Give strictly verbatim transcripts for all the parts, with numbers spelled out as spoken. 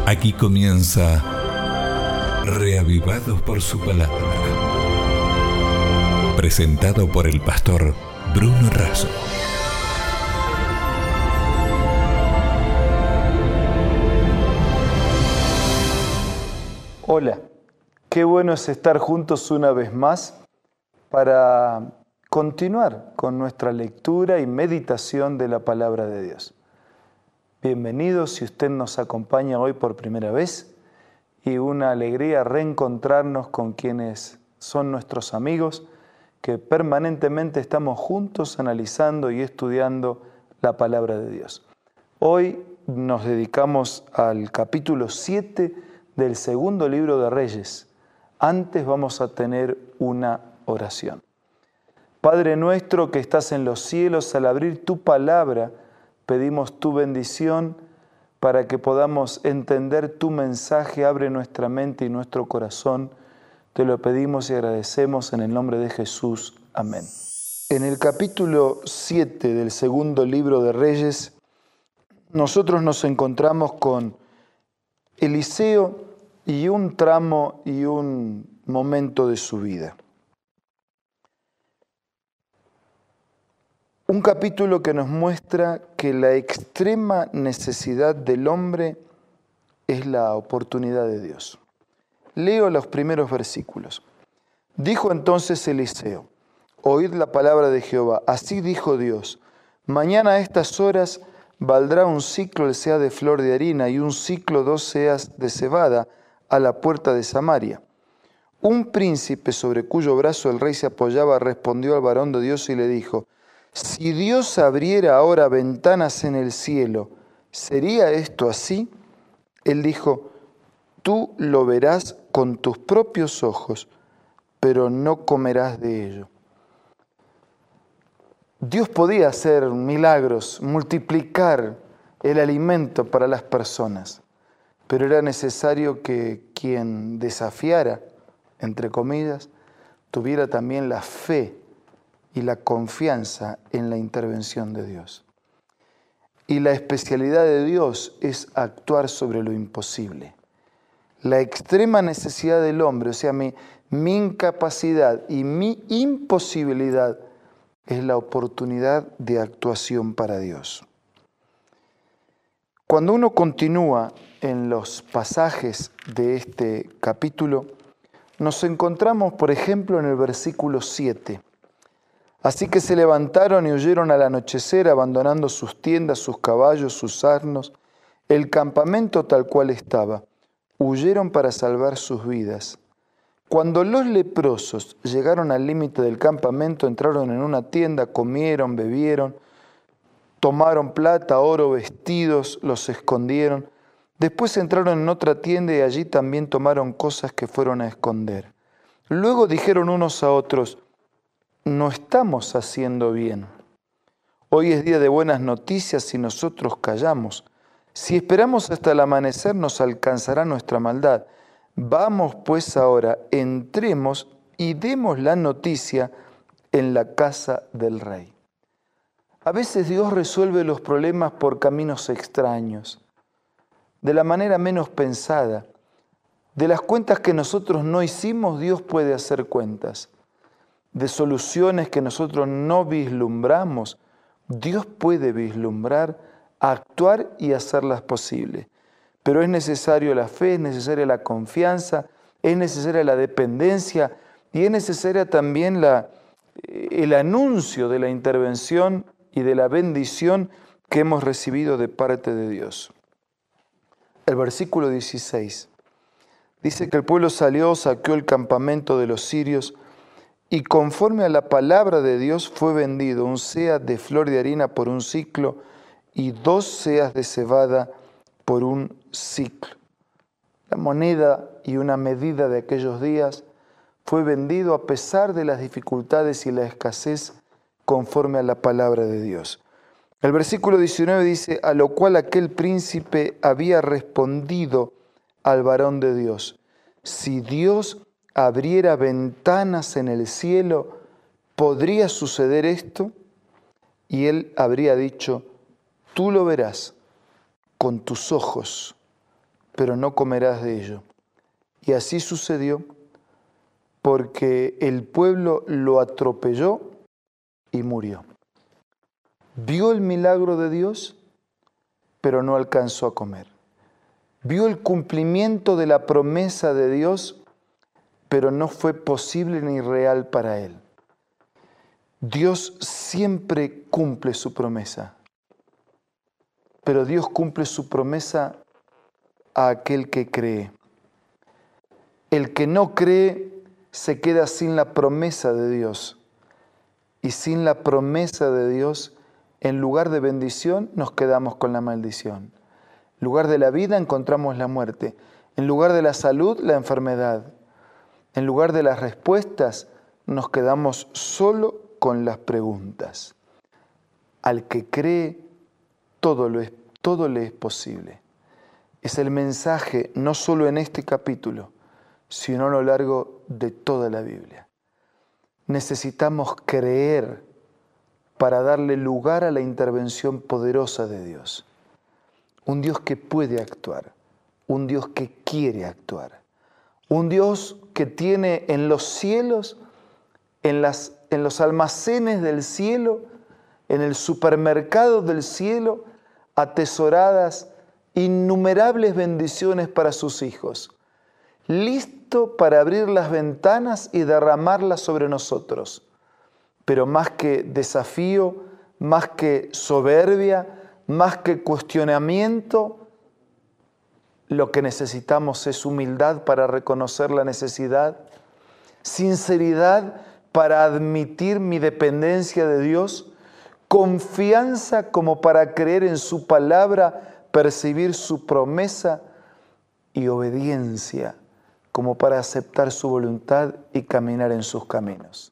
Aquí comienza Reavivados por su palabra. Presentado por el pastor Bruno Razo. Hola, qué bueno es estar juntos una vez más para continuar con nuestra lectura y meditación de la palabra de Dios. Bienvenidos si usted nos acompaña hoy por primera vez y una alegría reencontrarnos con quienes son nuestros amigos que permanentemente estamos juntos analizando y estudiando la palabra de Dios. Hoy nos dedicamos al capítulo siete del segundo libro de Reyes. Antes vamos a tener una oración. Padre nuestro que estás en los cielos, al abrir tu palabra, pedimos tu bendición para que podamos entender tu mensaje. Abre nuestra mente y nuestro corazón. Te lo pedimos y agradecemos en el nombre de Jesús. Amén. En el capítulo siete del segundo libro de Reyes, nosotros nos encontramos con Eliseo y un tramo y un momento de su vida. Un capítulo que nos muestra que la extrema necesidad del hombre es la oportunidad de Dios. Leo los primeros versículos. Dijo entonces Eliseo: oíd la palabra de Jehová. Así dijo Dios: mañana a estas horas valdrá un siclo el seah de flor de harina y un siclo dos seas de cebada a la puerta de Samaria. Un príncipe sobre cuyo brazo el rey se apoyaba respondió al varón de Dios y le dijo: si Dios abriera ahora ventanas en el cielo, ¿sería esto así? Él dijo: tú lo verás con tus propios ojos, pero no comerás de ello. Dios podía hacer milagros, multiplicar el alimento para las personas, pero era necesario que quien desafiara, entre comillas, tuviera también la fe y la confianza en la intervención de Dios. Y la especialidad de Dios es actuar sobre lo imposible. La extrema necesidad del hombre, o sea, mi, mi incapacidad y mi imposibilidad, es la oportunidad de actuación para Dios. Cuando uno continúa en los pasajes de este capítulo, nos encontramos, por ejemplo, en el versículo siete. Así que se levantaron y huyeron al anochecer, abandonando sus tiendas, sus caballos, sus asnos, el campamento tal cual estaba. Huyeron para salvar sus vidas. Cuando los leprosos llegaron al límite del campamento, entraron en una tienda, comieron, bebieron, tomaron plata, oro, vestidos, los escondieron. Después entraron en otra tienda y allí también tomaron cosas que fueron a esconder. Luego dijeron unos a otros: no estamos haciendo bien. Hoy es día de buenas noticias y nosotros callamos. Si esperamos hasta el amanecer nos alcanzará nuestra maldad. Vamos pues ahora, entremos y demos la noticia en la casa del rey. A veces Dios resuelve los problemas por caminos extraños, de la manera menos pensada. De las cuentas que nosotros no hicimos, Dios puede hacer cuentas. De soluciones que nosotros no vislumbramos, Dios puede vislumbrar, actuar y hacerlas posibles. Pero es necesario la fe, es necesaria la confianza, es necesaria la dependencia y es necesaria también la, el anuncio de la intervención y de la bendición que hemos recibido de parte de Dios. El versículo dieciséis dice que el pueblo salió, saqueó el campamento de los sirios y conforme a la palabra de Dios fue vendido un seah de flor de harina por un siclo y dos seas de cebada por un siclo. La moneda y una medida de aquellos días fue vendido a pesar de las dificultades y la escasez conforme a la palabra de Dios. El versículo diecinueve dice: a lo cual aquel príncipe había respondido al varón de Dios: si Dios abriera ventanas en el cielo, ¿podría suceder esto? Y él habría dicho: tú lo verás con tus ojos, pero no comerás de ello. Y así sucedió, porque el pueblo lo atropelló y murió. Vio el milagro de Dios, pero no alcanzó a comer. Vio el cumplimiento de la promesa de Dios, pero no fue posible ni real para él. Dios siempre cumple su promesa, pero Dios cumple su promesa a aquel que cree. El que no cree se queda sin la promesa de Dios. Y sin la promesa de Dios, en lugar de bendición, nos quedamos con la maldición. En lugar de la vida, encontramos la muerte. En lugar de la salud, la enfermedad. En lugar de las respuestas, nos quedamos solo con las preguntas. Al que cree, todo, lo es, todo le es posible. Es el mensaje no solo en este capítulo, sino a lo largo de toda la Biblia. Necesitamos creer para darle lugar a la intervención poderosa de Dios. Un Dios que puede actuar, un Dios que quiere actuar, un Dios que tiene en los cielos, en, las, en los almacenes del cielo, en el supermercado del cielo, atesoradas innumerables bendiciones para sus hijos, listo para abrir las ventanas y derramarlas sobre nosotros. Pero más que desafío, más que soberbia, más que cuestionamiento, lo que necesitamos es humildad para reconocer la necesidad, sinceridad para admitir mi dependencia de Dios, confianza como para creer en su palabra, percibir su promesa y obediencia como para aceptar su voluntad y caminar en sus caminos.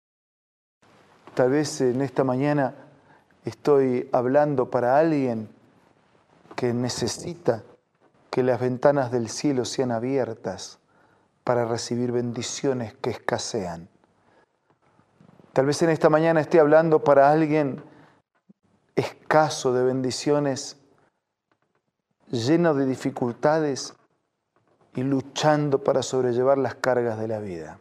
Tal vez en esta mañana estoy hablando para alguien que necesita que las ventanas del cielo sean abiertas para recibir bendiciones que escasean. Tal vez en esta mañana esté hablando para alguien escaso de bendiciones, lleno de dificultades y luchando para sobrellevar las cargas de la vida.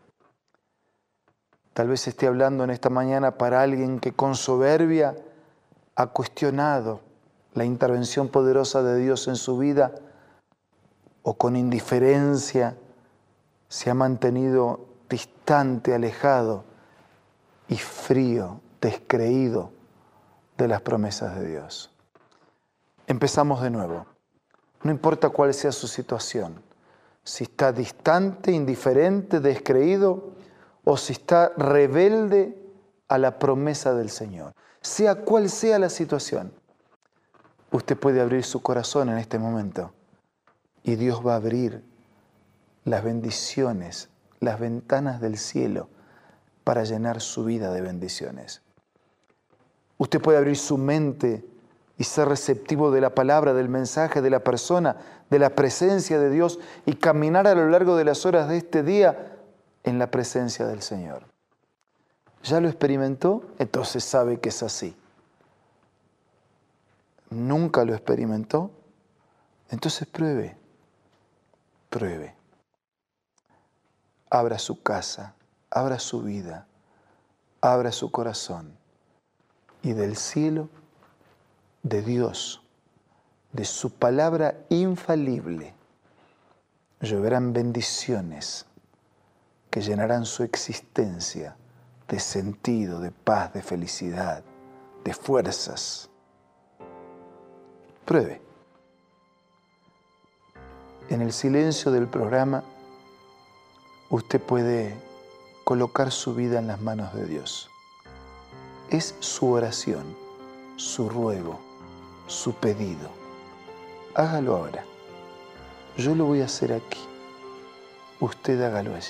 Tal vez esté hablando en esta mañana para alguien que con soberbia ha cuestionado la intervención poderosa de Dios en su vida o con indiferencia se ha mantenido distante, alejado y frío, descreído de las promesas de Dios. Empezamos de nuevo. No importa cuál sea su situación, si está distante, indiferente, descreído o si está rebelde a la promesa del Señor. Sea cual sea la situación, usted puede abrir su corazón en este momento y Dios va a abrir las bendiciones, las ventanas del cielo para llenar su vida de bendiciones. Usted puede abrir su mente y ser receptivo de la palabra, del mensaje, de la persona, de la presencia de Dios y caminar a lo largo de las horas de este día en la presencia del Señor. ¿Ya lo experimentó? Entonces sabe que es así. ¿Nunca lo experimentó? Entonces pruebe, pruebe. Abra su casa, abra su vida, abra su corazón y del cielo, de Dios, de su palabra infalible, lloverán bendiciones que llenarán su existencia de sentido, de paz, de felicidad, de fuerzas. Pruebe. En el silencio del programa, usted puede colocar su vida en las manos de Dios. Es su oración, su ruego, su pedido. Hágalo ahora. Yo lo voy a hacer aquí. Usted hágalo allí.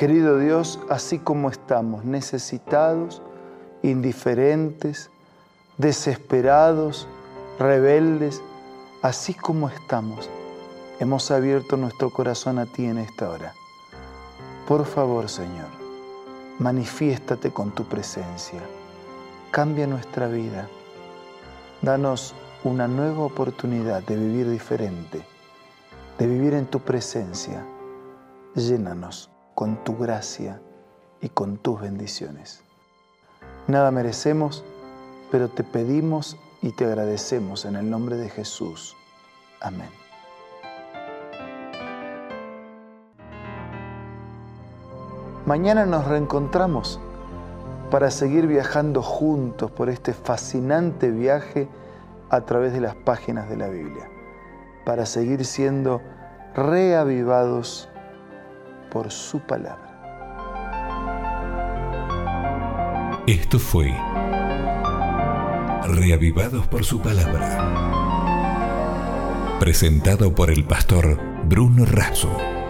Querido Dios, así como estamos, necesitados, indiferentes, desesperados, rebeldes, así como estamos, hemos abierto nuestro corazón a ti en esta hora. Por favor, Señor, manifiéstate con tu presencia. Cambia nuestra vida. Danos una nueva oportunidad de vivir diferente, de vivir en tu presencia. Llénanos con tu gracia y con tus bendiciones. Nada merecemos, pero te pedimos y te agradecemos en el nombre de Jesús. Amén. Mañana nos reencontramos para seguir viajando juntos por este fascinante viaje a través de las páginas de la Biblia, para seguir siendo reavivados por su palabra. Esto fue Reavivados por su palabra, presentado por el pastor Bruno Razo.